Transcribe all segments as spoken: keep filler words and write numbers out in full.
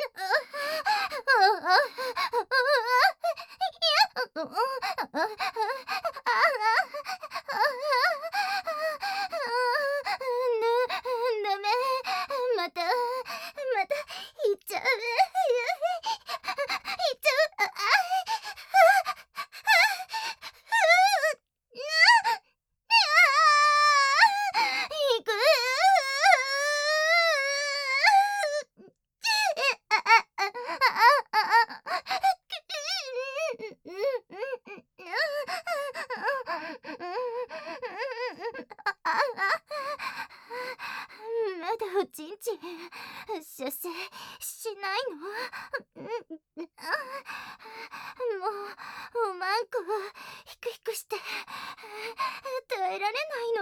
ダメ、またまた行っちゃう、行っちゃう、あ行く。まだおちんちん射精しないの？もうおまんこひくひくして耐えられないの。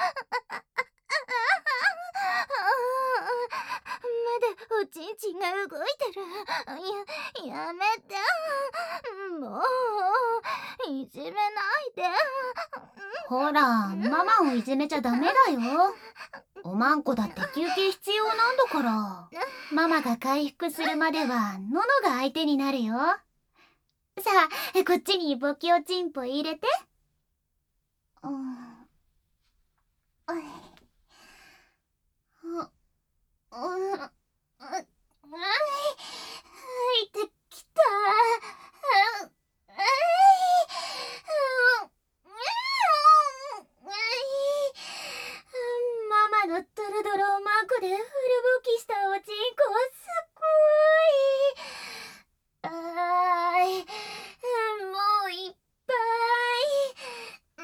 まだおちんちんが動いてる。や、やめて。もういじめないで。 ほら、ママをいじめちゃダメだよ。おまんこだって休憩必要なんだから。ママが回復するまではののが相手になるよ。さあ、こっちにボキオチンポ入れて。うん。おい。う、う、う、う、いてきた。ママのドロドロおまんこでフルボキしたおちんこすっごい。あーい、もういっぱい。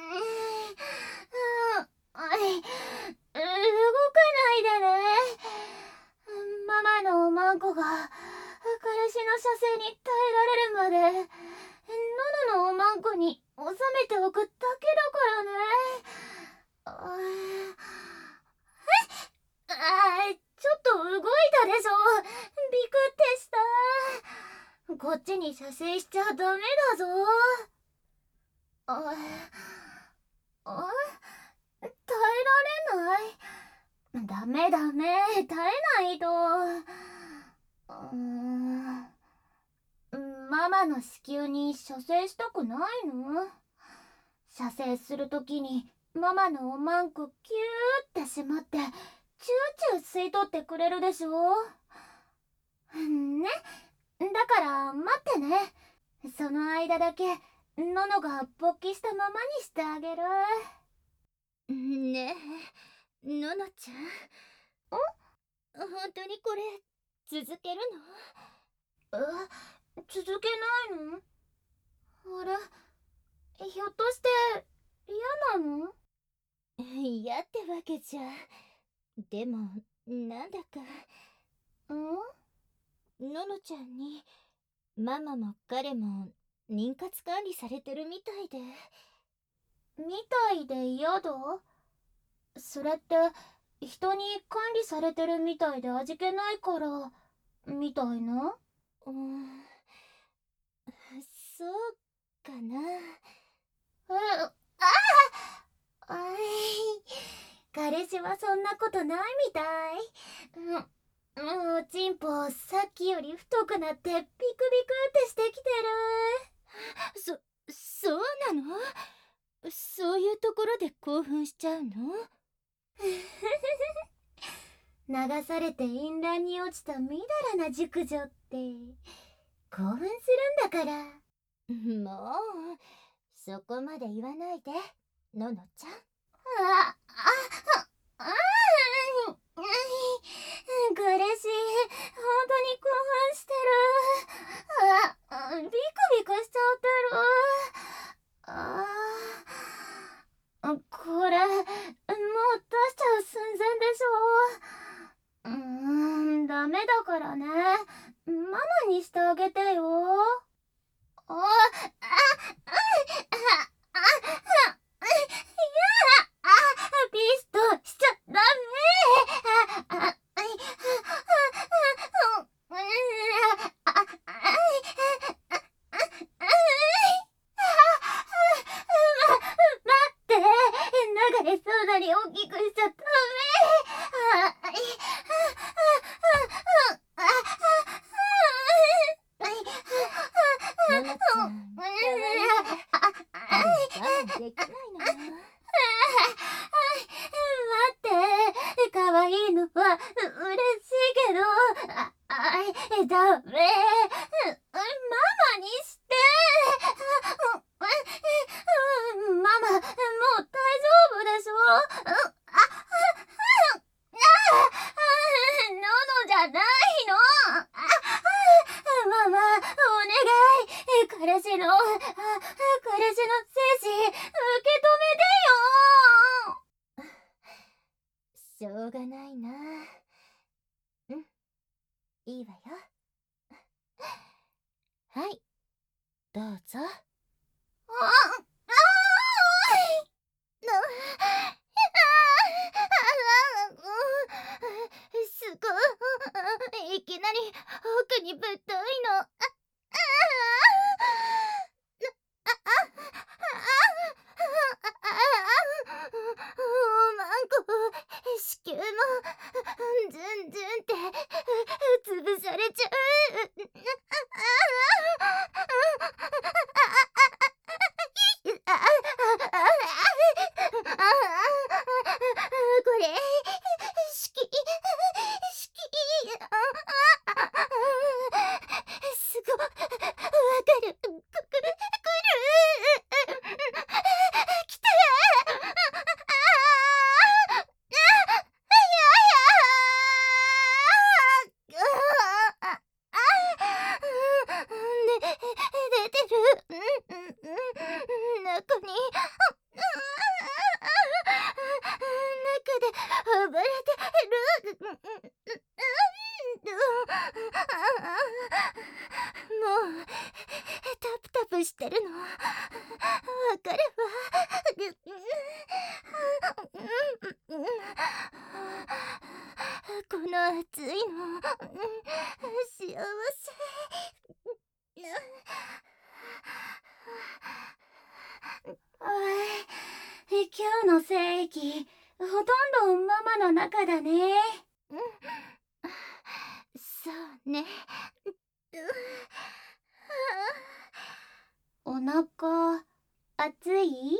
うん、動かないでね。ママのおまんこが彼氏の射精に耐えられるまでのののおまんこに収めておくだけだからね。ああ、ちょっと動いたでしょ。ビクってした。こっちに射精しちゃダメだぞ。ああ、耐えられない。ダメダメ、耐えないと。うーん、ママの子宮に射精したくないの？射精するときにママのおまんこキューってしまってチューチュー吸い取ってくれるでしょ。ね、だから待ってね。その間だけののが勃起したままにしてあげる。 ねえ、ののちゃん。ん？本当にこれ続けるの？え、続けないの？あれ、ひょっとして嫌なの？ 嫌ってわけじゃ。でもなんだかん？ ののちゃんにママも彼も妊活管理されてるみたいで。 みたいで嫌だ？それって人に管理されてるみたいで味気ないからみたいな？ うん、そうかな。 え、ああ、あい、彼氏はそんなことないみたい。うん、もうチンポさっきより太くなってビクビクってしてきてる。そ、そうなの？そういうところで興奮しちゃうの？ 流されて淫乱に落ちたみだらな熟女って興奮するんだから。 もうそこまで言わないで、ののちゃん。 あ、あ、あ、あ、彼氏、本当に興奮してる。あ、ビクビクしちゃってる。ああ、これ、もう出しちゃう寸前でしょ。うーん、ダメだからね。ママにしてあげてよ。あ、あ、あ、あ、あ、ピストしちゃダメ。あ、あ、待って、流れそうなに大きくしちゃダメ。 ダメ。ママにして。ママ、もう大丈夫でしょ。ののじゃないの。ママ、お願い。彼氏の、彼氏の精子、受け止めてよ。しょうがないな。うん、いいわよ。はい、どうぞ。あ、あすごい。いきなり奥にぶっといの。あおまんこ、子宮もズンズンって潰されちゃう。これ好き好き。すごわかる。くくるくる来て。出てる。中に中で暴れてる。もうタプタプしてるのわかるわ。この暑いの幸せ。今日の精液ほとんどママの中だね。そうね。お腹熱い？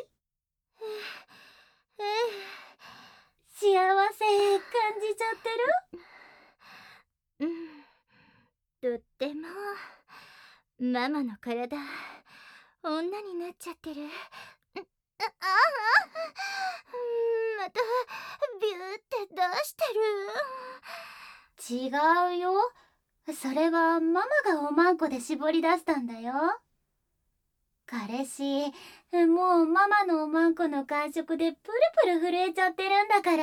幸せ感じちゃってる？うん、とっても。ママの体女になっちゃってる。ああ、またビューって出してる。違うよ。それはママがおまんこで絞り出したんだよ。彼氏、もうママのおまんこの感触でプルプル震えちゃってるんだから。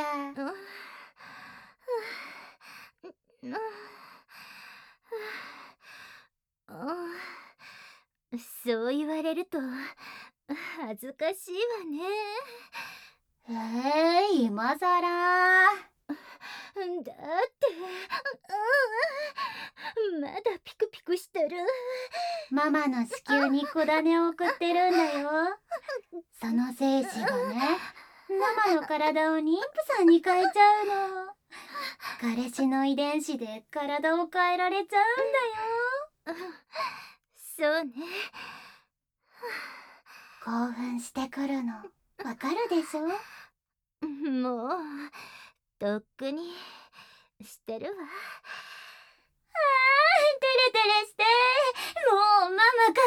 そう言われると恥ずかしいわね。えー、今さら。だってまだピクピクしてる。ママの子宮に小種を送ってるんだよ。その精子がね、ママの体を妊婦さんに変えちゃうの。彼氏の遺伝子で体を変えられちゃうんだよ。そうね。興奮してくるのわかるでしょ。もうとっくにしてるわ。あー、テレテレして。もうママかわ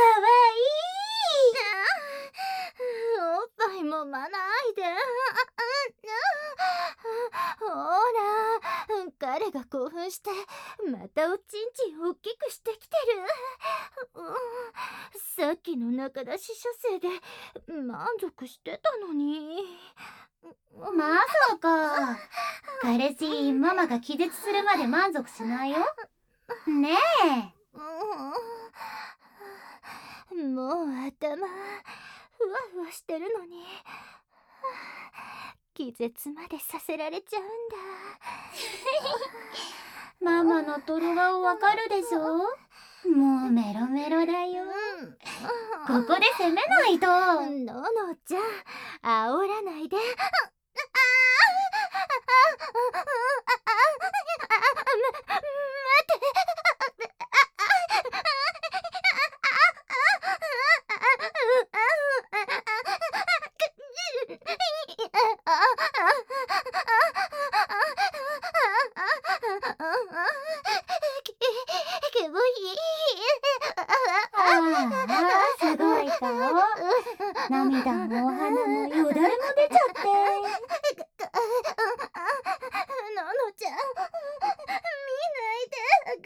いい。おっぱいもまないで。ほら、彼が興奮してまたおちんちん大きくしてきてる。さっきの中出し射精で満足してたのに。まさか。彼氏、ママが気絶するまで満足しないよ。ねえ。もう頭ふわふわしてるのに気絶までさせられちゃうんだ。ママのトロ顔わかるでしょ。もうメロメロだよ。ここで攻めないと。ののちゃん、煽らないで。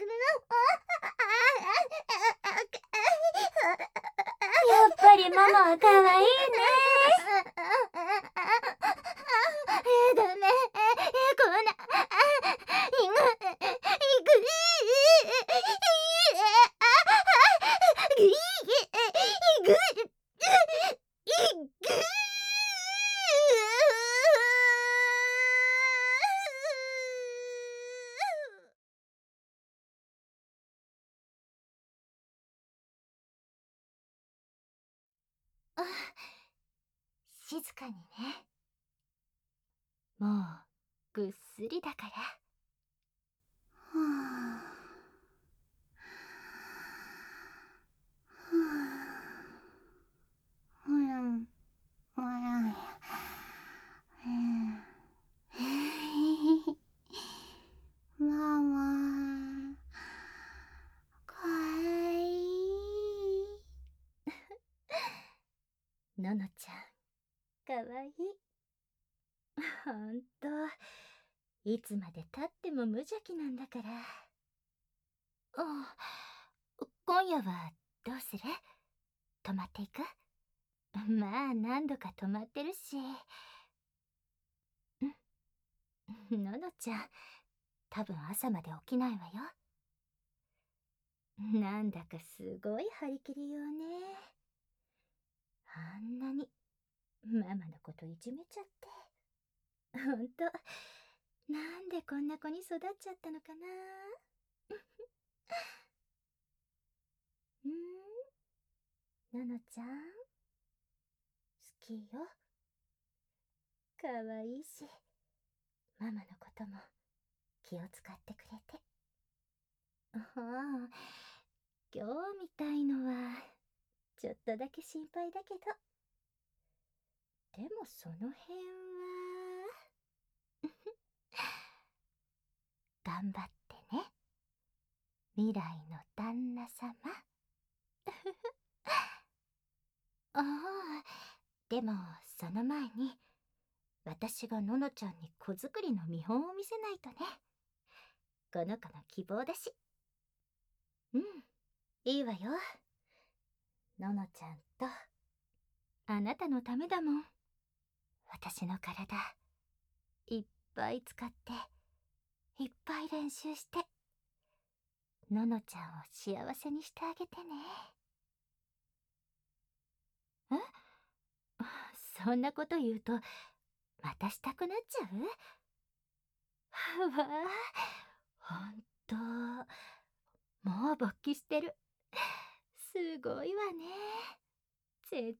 やっぱりママは可愛いね。 え、ダメ。え、こんな。いぐ、いぐ、いぐ、いぐ、いぐ。あ、静かにね。もうぐっすりだから。 はあうん、うん、ママ、かわいい。 ののちゃん、かわいい。ほんと、いつまでたっても無邪気なんだから。あ、今夜はどうする？泊まっていく？まあ何度か泊まってるし。ん？ののちゃん、多分朝まで起きないわよ。なんだかすごい張り切りよね。あんなにママのこといじめちゃって。ほんと、なんでこんな子に育っちゃったのかな。んー、ののちゃん、好きよ。かわいいし、ママのことも気を使ってくれて。ああ、今日みたいのはちょっとだけ心配だけど、でもその辺は頑張ってね、未来の旦那様。ああ、でもその前に私がののちゃんに子作りの見本を見せないとね。この子の希望だし。うん、いいわよ。ののちゃんとあなたのためだもん。私の体いっぱい使っていっぱい練習してののちゃんを幸せにしてあげてね。え？そんなこと言うとまたしたくなっちゃう？わあ、ほんともう勃起してる。すごいわね。絶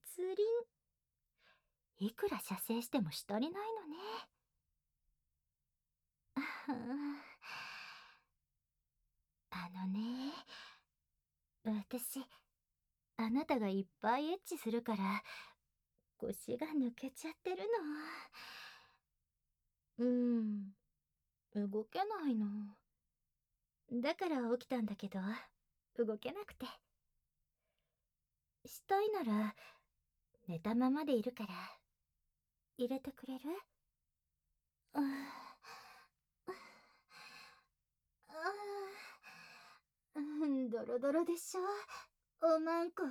倫。いくら射精してもしたりないのね。あのね、私あなたがいっぱいエッチするから腰が抜けちゃってるの。うん、動けないの。だから起きたんだけど動けなくて。したいなら寝たままでいるから入れてくれる？ああ、ドロドロでしょ、おまんこ。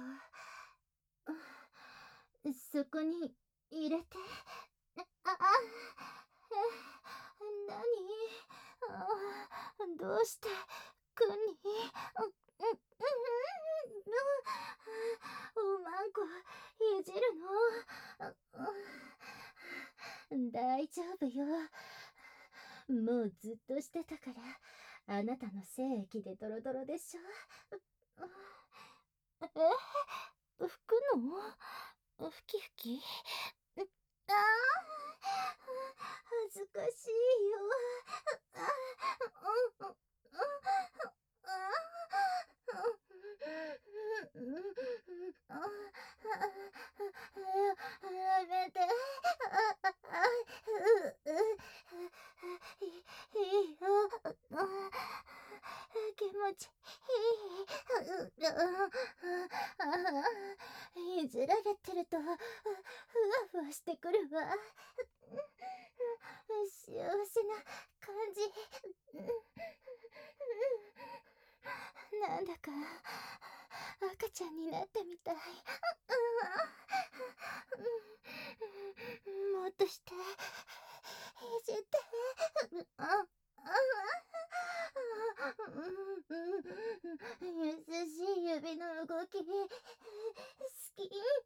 そこに入れて。ああ、え、なに？あ、どうしてくに？おまんこいじるの？大丈夫よ。もうずっとしてたから。あなたの精液でドロドロでしょ。え、拭くの？ふきふき？ああ、恥ずかしいよ。ああ、うん、やめて。いいよ。気持ちいい。いじられてるとふわふわしてくるわ。幸せな感じ。 なんだか赤ちゃんになったみたい。もっとしていじって。優しい指の動き好き。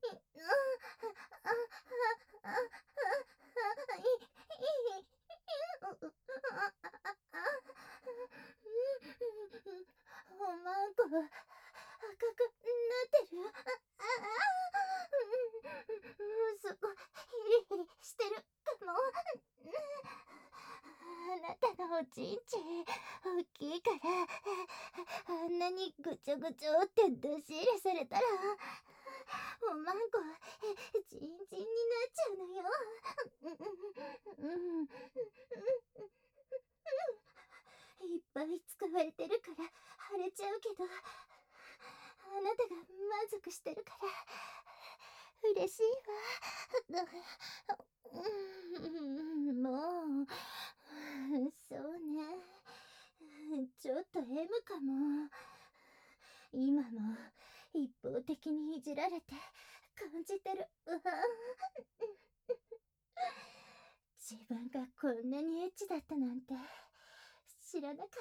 おまんこ赤くなってる。そこヒリヒリしてるかも。あなたのおちんちん大きいからあんなにぐちょぐちょって出し入れされたらおまんこちんちんになっちゃうのよ。いっぱい使われてるから腫れちゃうけど、あなたが満足してるから嬉しいわ。もうそうね、ちょっと M かも。今も一方的にいじられて感じてるわ。自分がこんなにエッチだったなんて知らなかった。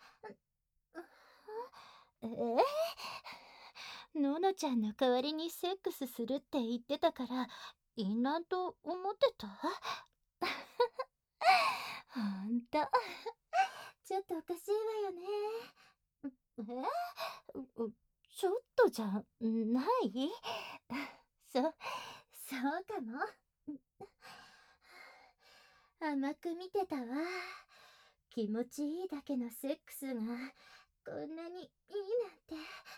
えー、ののちゃんの代わりにセックスするって言ってたから淫乱と思ってた？ほんとちょっとおかしいわよね。え？ちょっとじゃない？そ、そうかも。甘く見てたわ。気持ちいいだけのセックスがこんなにいいなんて。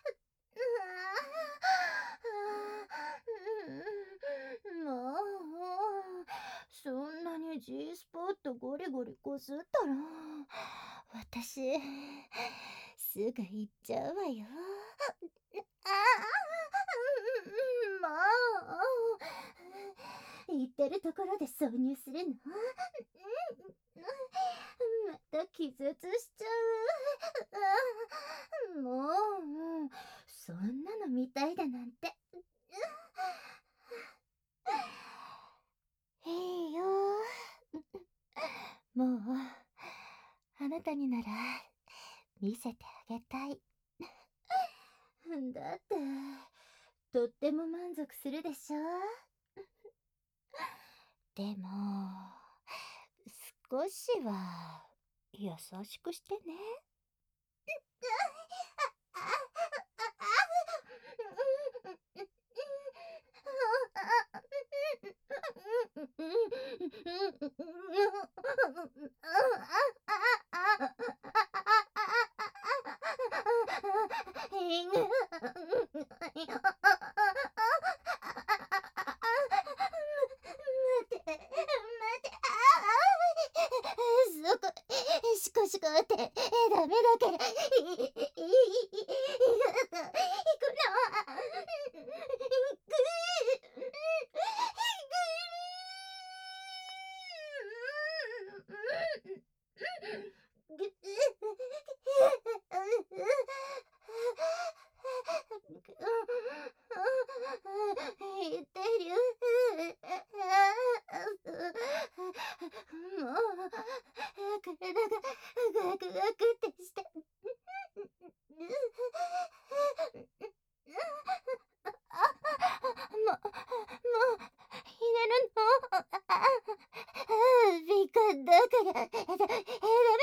もうそんなに G スポットゴリゴリこすったら私すぐ行っちゃうわよ。もう言ってるところで挿入するの？また気絶しちゃう。もうそんなの見たいだなんて。いいよ。もうあなたになら見せてあげたい。だってとっても満足するでしょ。でも少しは優しくしてね。シコシコってダメだからいいいい行く言ってる。もう体がガクガクってして。も、もう入れるの？ビカだから、だ、ダメ。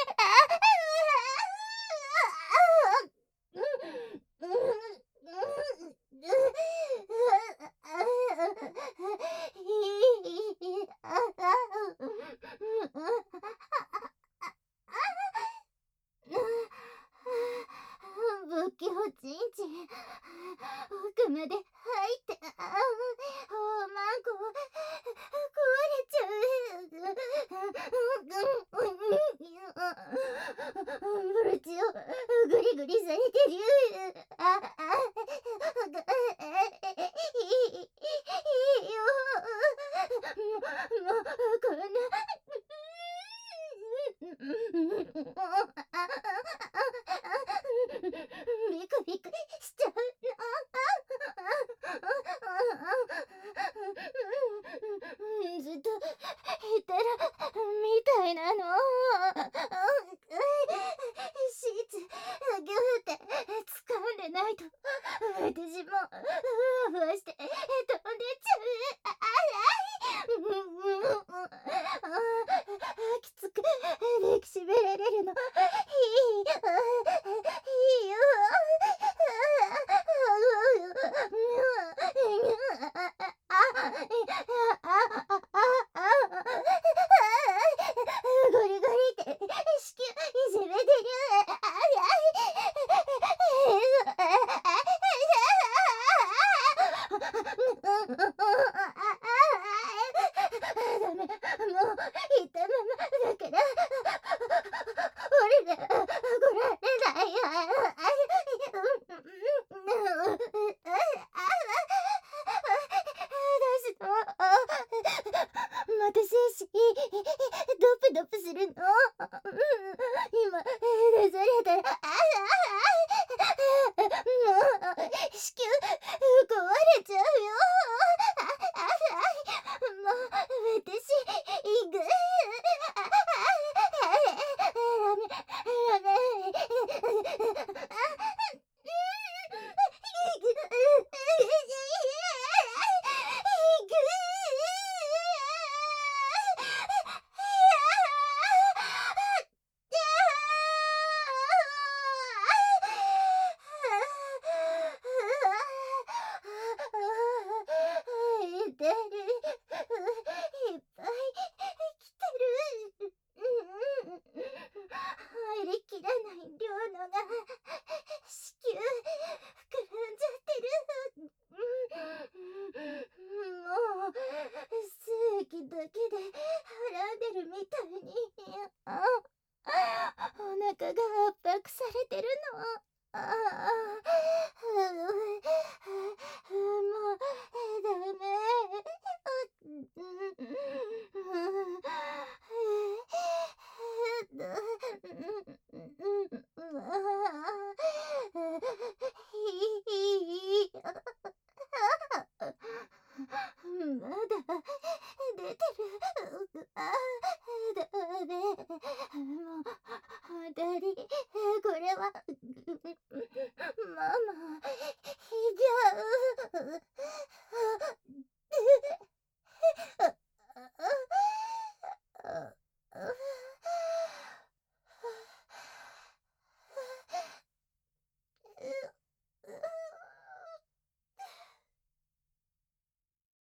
ぶっきおちんちん奥まで入っておまんこ壊れちゃう。ブルチをグリグリされてる。ああいいいいよ。もうこんなびれないと私もふわふわして飛んでっちゃう。ああきつく抱きしめられるのいいいいよ。ゴリゴリって子宮いじめてる。ダメ、もういたままだから俺が来られないよ。どうしよう。また精子ドプドプするの。今出されたらもう子宮壊れちゃうよ。もう私行く。ダメダメ。出る。いっぱい来てる。入りきらない量のが子宮膨らんじゃってる。もう精液だけではらんでるみたいにお腹が圧迫されてるの。ああもうダメ。まだ出てる。あダメ。